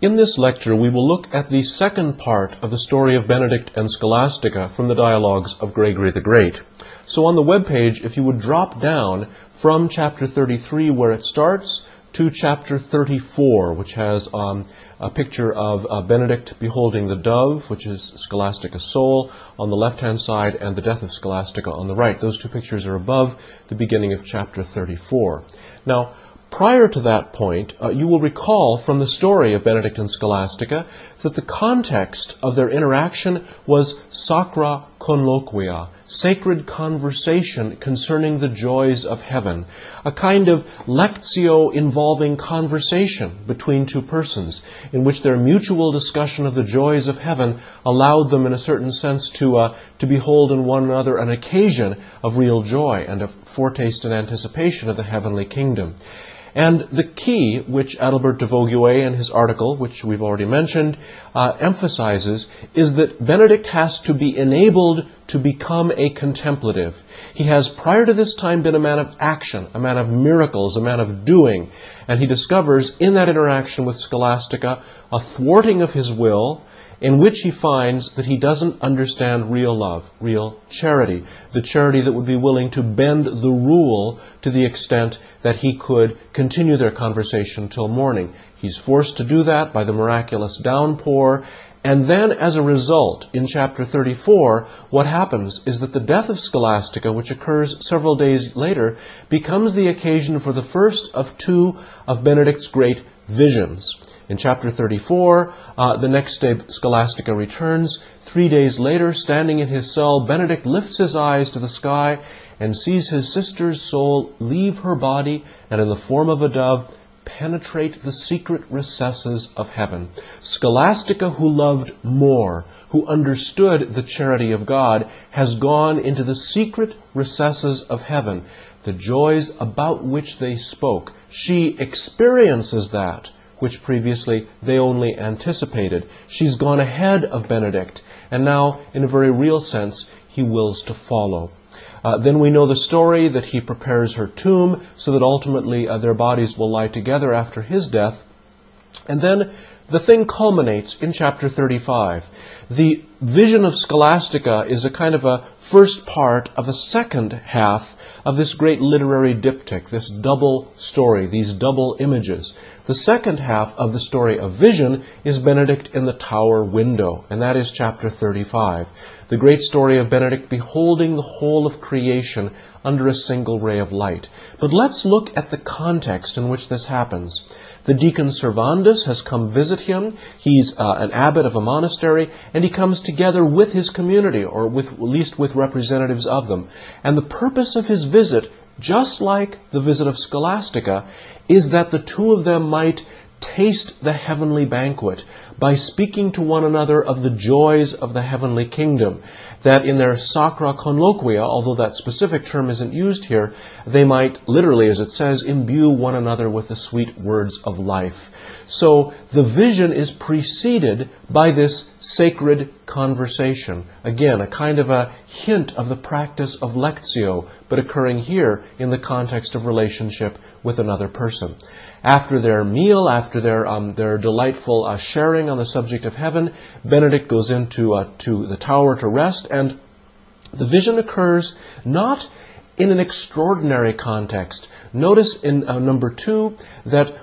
In this lecture, we will look at the second part of the story of Benedict and Scholastica from the dialogues of Gregory the Great. So on the webpage, if you would drop down from chapter 33, where it starts, to chapter 34, which has a picture of Benedict beholding the dove, which is Scholastica's soul, on the left-hand side, and the death of Scholastica on the right. Those two pictures are above the beginning of chapter 34. Now, prior to that point, you will recall from the story of Benedict and Scholastica that the context of their interaction was sacra conloquia, sacred conversation concerning the joys of heaven, a kind of lectio involving conversation between two persons, in which their mutual discussion of the joys of heaven allowed them, in a certain sense, to behold in one another an occasion of real joy and of foretaste and anticipation of the heavenly kingdom. And the key, which Adalbert de Vogüé in his article, which we've already mentioned, emphasizes, is that Benedict has to be enabled to become a contemplative. He has, prior to this time, been a man of action, a man of miracles, a man of doing. And he discovers in that interaction with Scholastica a thwarting of his will, in which he finds that he doesn't understand real love, real charity, the charity that would be willing to bend the rule to the extent that he could continue their conversation till morning. He's forced to do that by the miraculous downpour, and then as a result, in chapter 34, what happens is that the death of Scholastica, which occurs several days later, becomes the occasion for the first of two of Benedict's great visions. In chapter 34, the next day Scholastica returns. 3 days later, standing in his cell, Benedict lifts his eyes to the sky and sees his sister's soul leave her body and in the form of a dove penetrate the secret recesses of heaven. Scholastica, who loved more, who understood the charity of God, has gone into the secret recesses of heaven. The joys about which they spoke, she experiences that which previously they only anticipated. She's gone ahead of Benedict, and now, in a very real sense, he wills to follow. Then we know the story that he prepares her tomb so that ultimately their bodies will lie together after his death. And then the thing culminates in chapter 35. The vision of Scholastica is a kind of a first part of a second half of this great literary diptych, this double story, these double images. The second half of the story of vision is Benedict in the tower window, and that is chapter 35. The great story of Benedict beholding the whole of creation under a single ray of light. But let's look at the context in which this happens. The deacon Servandus has come visit him. He's an abbot of a monastery, and he comes together with his community, or at least with representatives of them. And the purpose of his visit, just like the visit of Scholastica, is that the two of them might taste the heavenly banquet by speaking to one another of the joys of the heavenly kingdom, that in their sacra conloquia, although that specific term isn't used here, they might literally, as it says, imbue one another with the sweet words of life. So the vision is preceded by this sacred conversation. Again, a kind of a hint of the practice of lectio, but occurring here in the context of relationship with another person. After their meal, after their delightful sharing on the subject of heaven, Benedict goes into to the tower to rest, and the vision occurs not in an extraordinary context. Notice in number 2 that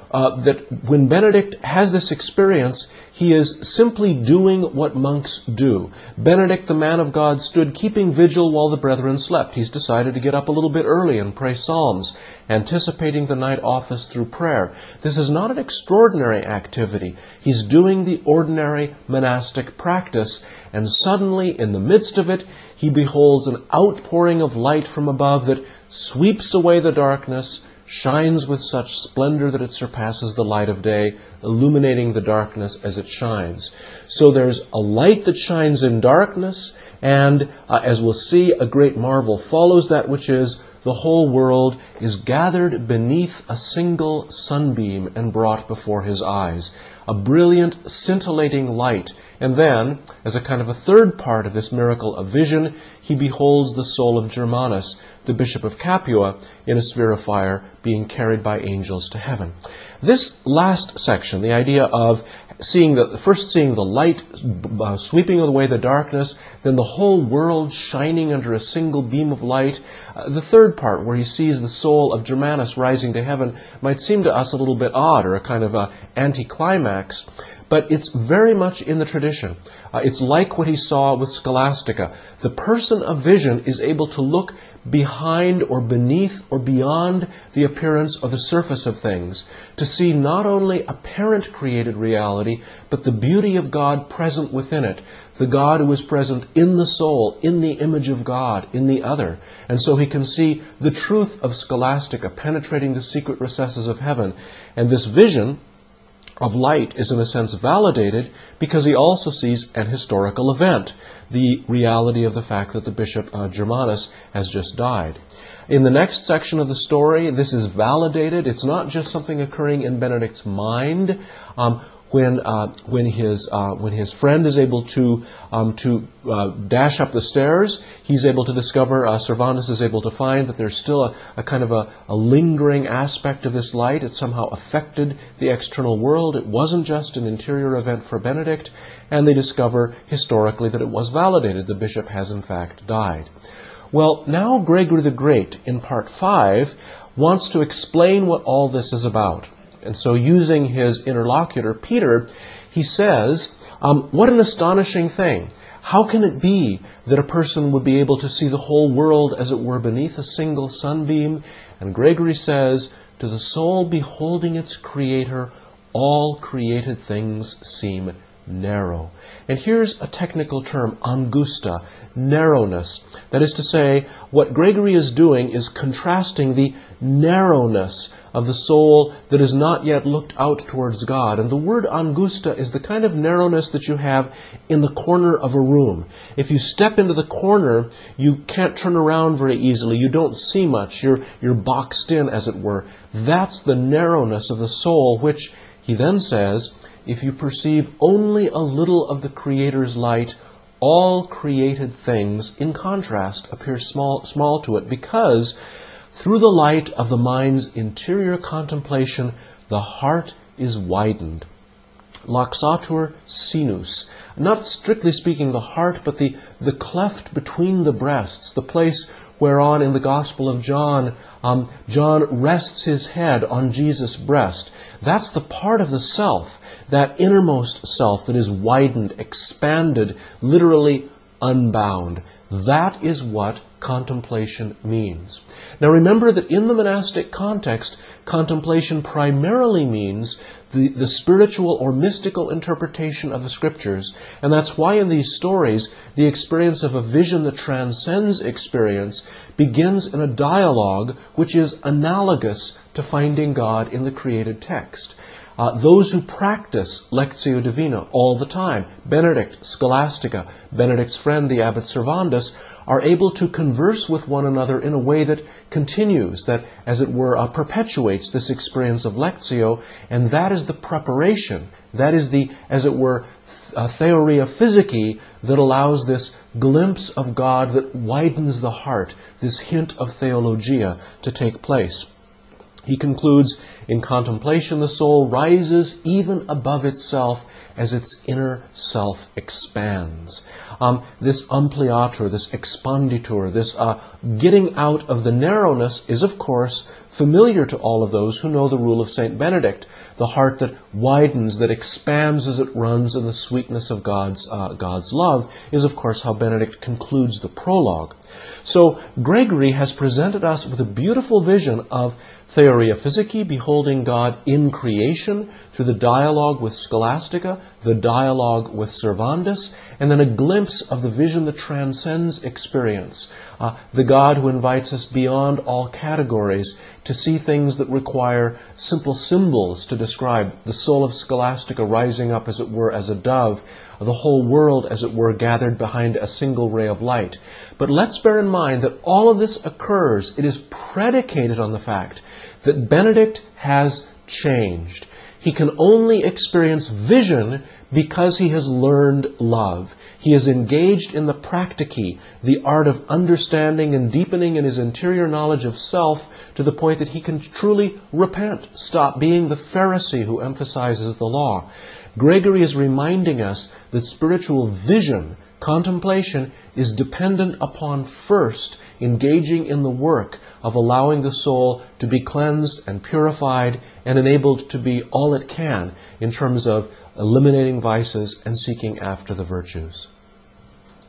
when Benedict has this experience, he is simply doing what monks do. Benedict, the man of God, stood keeping vigil while the brethren slept. He's decided to get up a little bit early and pray psalms, anticipating the night office through prayer. This is not an extraordinary activity. He's doing the ordinary monastic practice, and suddenly, in the midst of it, he beholds an outpouring of light from above that sweeps away the darkness, shines with such splendor that it surpasses the light of day, illuminating the darkness as it shines. So there's a light that shines in darkness, and as we'll see, a great marvel follows that, which is the whole world is gathered beneath a single sunbeam and brought before his eyes. A brilliant, scintillating light. And then, as a kind of a third part of this miracle of vision, he beholds the soul of Germanus, the Bishop of Capua, in a sphere of fire, being carried by angels to heaven. This last section, the idea of first seeing the light sweeping away the darkness, then the whole world shining under a single beam of light. The third part, where he sees the soul of Germanus rising to heaven, might seem to us a little bit odd, or a kind of anticlimax, but it's very much in the tradition. It's like what he saw with Scholastica. The person of vision is able to look behind or beneath or beyond the appearance or the surface of things, to see not only apparent created reality, but the beauty of God present within it, the God who is present in the soul, in the image of God, in the other. And so he can see the truth of Scholastica penetrating the secret recesses of heaven. And this vision of light is in a sense validated because he also sees an historical event, the reality of the fact that the Bishop Germanus has just died. In the next section of the story, this is validated. It's not just something occurring in Benedict's mind. When his friend is able to dash up the stairs, he's able to discover, Servandus is able to find that there's still a kind of a lingering aspect of this light. It somehow affected the external world. It wasn't just an interior event for Benedict, and they discover historically that it was validated. The bishop has in fact died. Well, now Gregory the Great, in part 5, wants to explain what all this is about. And so using his interlocutor, Peter, he says, what an astonishing thing. How can it be that a person would be able to see the whole world, as it were, beneath a single sunbeam? And Gregory says, to the soul beholding its Creator, all created things seem narrow. And here's a technical term, angusta, narrowness. That is to say, what Gregory is doing is contrasting the narrowness of the soul that is not yet looked out towards God. And the word angusta is the kind of narrowness that you have in the corner of a room. If you step into the corner, you can't turn around very easily. You don't see much. You're boxed in, as it were. That's the narrowness of the soul, which, he then says, if you perceive only a little of the Creator's light, all created things, in contrast, appear small to it, because through the light of the mind's interior contemplation, the heart is widened. Laxatur sinus. Not strictly speaking the heart, but the cleft between the breasts, the place whereon in the Gospel of John, John rests his head on Jesus' breast. That's the part of the self, that innermost self that is widened, expanded, literally unbound. That is what contemplation means. Now remember that in the monastic context, contemplation primarily means the spiritual or mystical interpretation of the Scriptures. And that's why in these stories, the experience of a vision that transcends experience begins in a dialogue which is analogous to finding God in the created text. Those who practice Lectio Divina all the time, Benedict, Scholastica, Benedict's friend, the Abbot Servandus, are able to converse with one another in a way that continues, that, as it were, perpetuates this experience of Lectio, and that is the preparation, that is the, as it were, theoria physici that allows this glimpse of God that widens the heart, this hint of theologia to take place. He concludes, in contemplation the soul rises even above itself as its inner self expands. This ampliatur, this expanditur, this getting out of the narrowness is, of course, familiar to all of those who know the rule of St. Benedict. The heart that widens, that expands as it runs in the sweetness of God's love is, of course, how Benedict concludes the prologue. So Gregory has presented us with a beautiful vision of theoria physici, beholding God in creation, through the dialogue with Scholastica, the dialogue with Servandus, and then a glimpse of the vision that transcends experience. The God who invites us beyond all categories to see things that require simple symbols to describe. The soul of Scholastica rising up, as it were, as a dove, the whole world, as it were, gathered behind a single ray of light. But let's bear in mind that all of this occurs, it is predicated on the fact that Benedict has changed. He can only experience vision because he has learned love. He is engaged in the praktiki, the art of understanding and deepening in his interior knowledge of self to the point that he can truly repent, stop being the Pharisee who emphasizes the law. Gregory is reminding us that spiritual vision, contemplation, is dependent upon first engaging in the work of allowing the soul to be cleansed and purified and enabled to be all it can in terms of eliminating vices and seeking after the virtues.